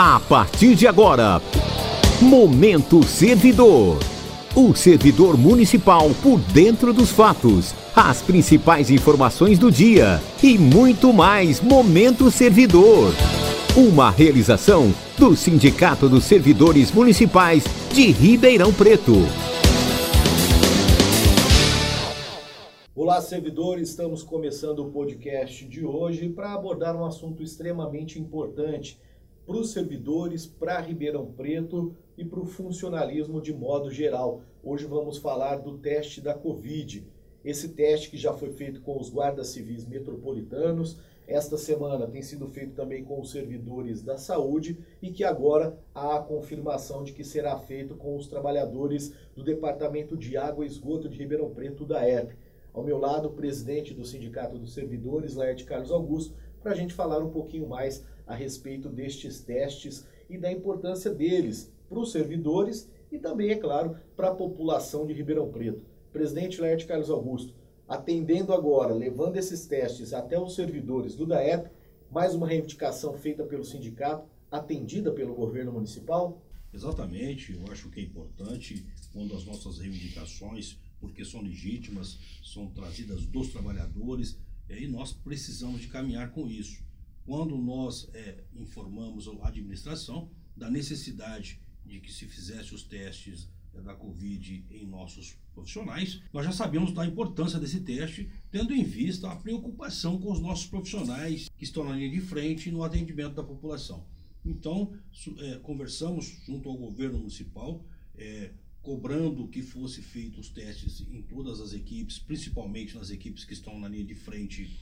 A partir de agora, Momento Servidor. O servidor municipal por dentro dos fatos, as principais informações do dia e muito mais. Momento Servidor. Uma realização do Sindicato dos Servidores Municipais de Ribeirão Preto. Olá, servidores, estamos começando o podcast de hoje para abordar um assunto extremamente importante para os servidores, para Ribeirão Preto e para o funcionalismo de modo geral. Hoje vamos falar do teste da Covid. Esse teste que já foi feito com os guardas civis metropolitanos, esta semana tem sido feito também com os servidores da saúde e que agora há a confirmação de que será feito com os trabalhadores do Departamento de Água e Esgoto de Ribeirão Preto, da ERP. Ao meu lado, o presidente do Sindicato dos Servidores, Laerte Carlos Augusto, para a gente falar um pouquinho mais a respeito destes testes e da importância deles para os servidores e também, é claro, para a população de Ribeirão Preto. Presidente Laerte Carlos Augusto, atendendo agora, levando esses testes até os servidores do DAERP, mais uma reivindicação feita pelo sindicato, atendida pelo governo municipal? Exatamente, eu acho que é importante quando as nossas reivindicações, porque são legítimas, são trazidas dos trabalhadores, e nós precisamos de caminhar com isso. Quando nós informamos a administração da necessidade de que se fizesse os testes da Covid em nossos profissionais, nós já sabemos da importância desse teste, tendo em vista a preocupação com os nossos profissionais que estão na linha de frente no atendimento da população. Então, conversamos junto ao governo municipal, cobrando que fosse feitos os testes em todas as equipes, principalmente nas equipes que estão na linha de frente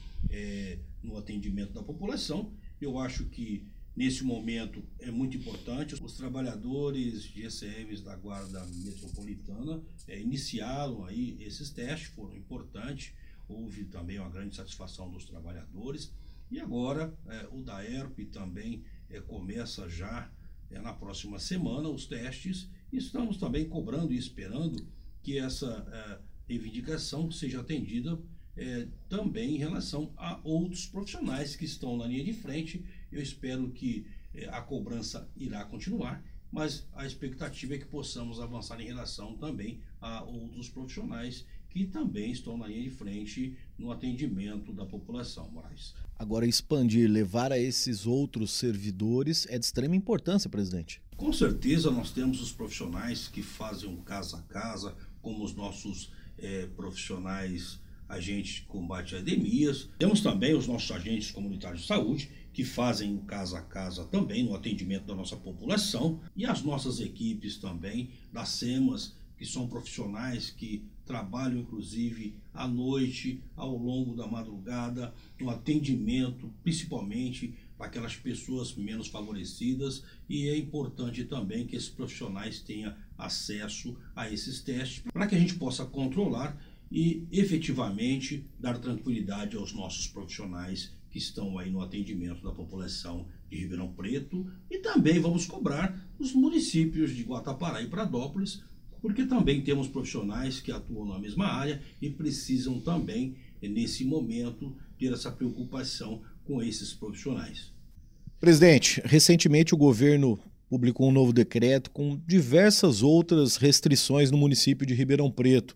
no atendimento da população. Eu acho que nesse momento é muito importante. Os trabalhadores de ECMs da Guarda Metropolitana iniciaram aí esses testes, foram importantes. Houve também uma grande satisfação dos trabalhadores. E agora o DAERP também começa já na próxima semana os testes. Estamos também cobrando e esperando que essa reivindicação seja atendida também em relação a outros profissionais que estão na linha de frente. Eu espero que a cobrança irá continuar, mas a expectativa é que possamos avançar em relação também a outros profissionais que também estão na linha de frente no atendimento da população, Moraes. Agora, expandir, levar a esses outros servidores é de extrema importância, presidente. Com certeza nós temos os profissionais que fazem o casa a casa, como os nossos profissionais agentes de combate a endemias. Temos também os nossos agentes comunitários de saúde, que fazem o casa a casa também no atendimento da nossa população, e as nossas equipes também das SEMAS, que são profissionais que trabalham inclusive à noite, ao longo da madrugada, no atendimento, principalmente para aquelas pessoas menos favorecidas, e é importante também que esses profissionais tenham acesso a esses testes, para que a gente possa controlar e efetivamente dar tranquilidade aos nossos profissionais que estão aí no atendimento da população de Ribeirão Preto, e também vamos cobrar os municípios de Guatapará e Pradópolis, porque também temos profissionais que atuam na mesma área e precisam também, nesse momento, ter essa preocupação com esses profissionais. Presidente, recentemente o governo publicou um novo decreto com diversas outras restrições no município de Ribeirão Preto,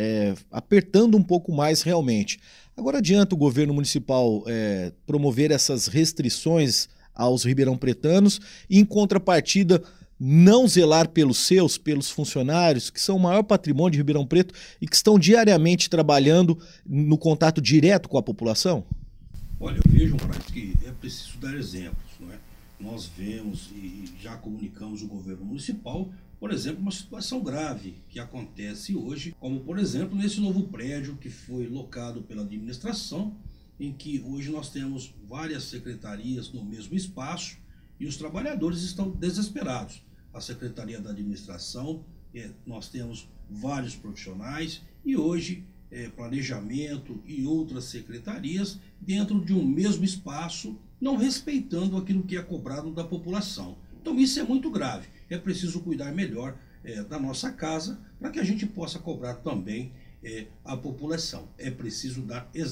apertando um pouco mais realmente. Agora adianta o governo municipal promover essas restrições aos ribeirão-pretanos e, em contrapartida, não zelar pelos funcionários, que são o maior patrimônio de Ribeirão Preto e que estão diariamente trabalhando no contato direto com a população? Olha, eu vejo, Moraes, que é preciso dar exemplos, não é? Nós vemos e já comunicamos o governo municipal, por exemplo, uma situação grave que acontece hoje, como, por exemplo, nesse novo prédio que foi locado pela administração, em que hoje nós temos várias secretarias no mesmo espaço e os trabalhadores estão desesperados. A Secretaria da Administração, nós temos vários profissionais e hoje planejamento e outras secretarias dentro de um mesmo espaço, não respeitando aquilo que é cobrado da população. Então isso é muito grave. É preciso cuidar melhor da nossa casa para que a gente possa cobrar também a população. É preciso dar exemplo.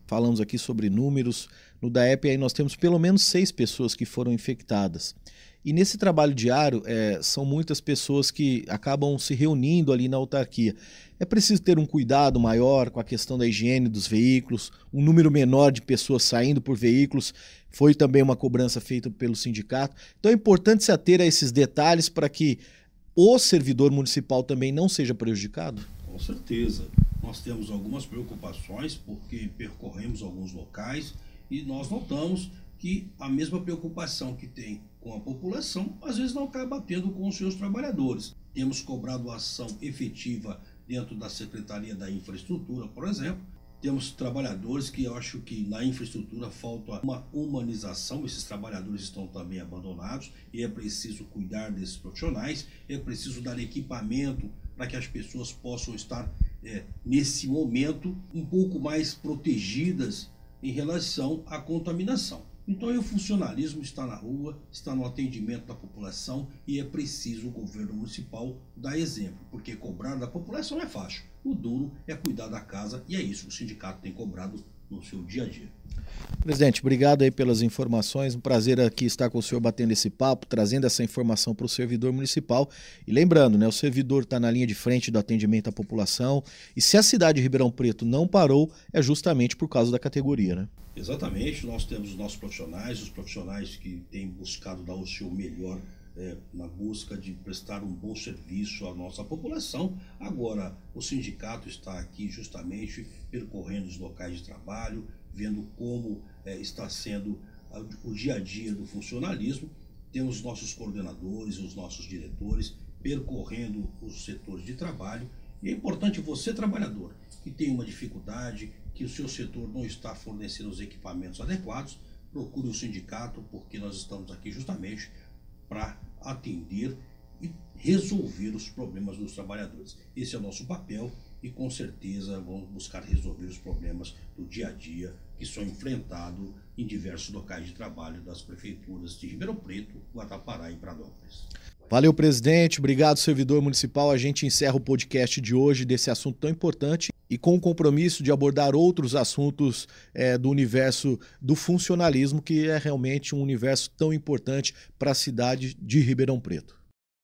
falamos aqui sobre números. No DAEP aí nós temos pelo menos 6 pessoas que foram infectadas. E nesse trabalho diário, são muitas pessoas que acabam se reunindo ali na autarquia. É preciso ter um cuidado maior com a questão da higiene dos veículos, um número menor de pessoas saindo por veículos. Foi também uma cobrança feita pelo sindicato. Então é importante se ater a esses detalhes para que o servidor municipal também não seja prejudicado? Com certeza. Nós temos algumas preocupações porque percorremos alguns locais e nós notamos que a mesma preocupação que tem com a população, às vezes não acaba tendo com os seus trabalhadores. Temos cobrado ação efetiva dentro da Secretaria da Infraestrutura, por exemplo. Temos trabalhadores que eu acho que na infraestrutura falta uma humanização, esses trabalhadores estão também abandonados e é preciso cuidar desses profissionais, é preciso dar equipamento para que as pessoas possam estar, nesse momento, um pouco mais protegidas em relação à contaminação. Então o funcionalismo está na rua, está no atendimento da população e é preciso o governo municipal dar exemplo, porque cobrar da população é fácil, o duro é cuidar da casa e é isso que o sindicato tem cobrado no seu dia a dia. Presidente, obrigado aí pelas informações, um prazer aqui estar com o senhor batendo esse papo, trazendo essa informação para o servidor municipal e lembrando, né, o servidor está na linha de frente do atendimento à população e se a cidade de Ribeirão Preto não parou, é justamente por causa da categoria, né? Exatamente, nós temos os nossos profissionais, os profissionais que têm buscado dar o seu melhor na busca de prestar um bom serviço à nossa população. Agora, o sindicato está aqui justamente percorrendo os locais de trabalho, vendo como está sendo o dia a dia do funcionalismo. Temos nossos coordenadores, os nossos diretores percorrendo os setores de trabalho. E é importante você, trabalhador, que tem uma dificuldade, que o seu setor não está fornecendo os equipamentos adequados, procure o sindicato, porque nós estamos aqui justamente para atender e resolver os problemas dos trabalhadores. Esse é o nosso papel e com certeza vamos buscar resolver os problemas do dia a dia que são enfrentados em diversos locais de trabalho das prefeituras de Ribeirão Preto, Guatapará e Pradópolis. Valeu, presidente. Obrigado, servidor municipal. A gente encerra o podcast de hoje desse assunto tão importante e com o compromisso de abordar outros assuntos do universo do funcionalismo, que é realmente um universo tão importante para a cidade de Ribeirão Preto.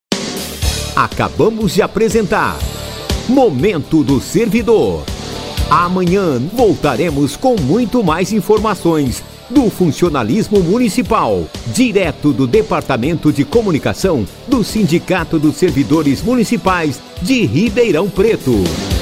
Acabamos de apresentar Momento do Servidor. Amanhã voltaremos com muito mais informações do funcionalismo municipal, direto do Departamento de Comunicação do Sindicato dos Servidores Municipais de Ribeirão Preto.